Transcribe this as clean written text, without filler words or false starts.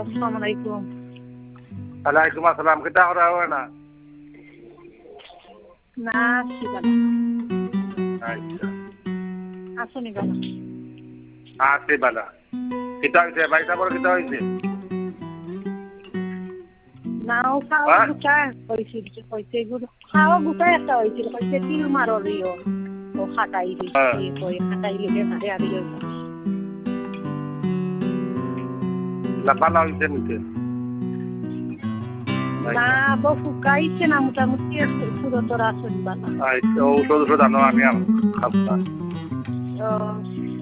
আসসালামু আলাইকুম। ওয়ালাইকুম আসসালাম। কিতা করা হয় না? না শিবালা আচ্ছা আসুনি বালা আছে বালা। কিতা হয়েছে বাইসা পরে কিতা হয়েছে? নাও খাওয়া গুটাই হয়েছিল হয়েছে এগুলো খাওয়া গুটাই একটা হয়েছিল হয়েছে তিল মারর ইয়ে ও খাটাই দিয়েছে ওই খাটাই লেগে মারে আর ইয়ে লাপালা হয়েছে নিচে না বউ ফুকাইছে না মোটামুটি সুরতর আসুন বালা ঔষধ আনো আমি খাবো।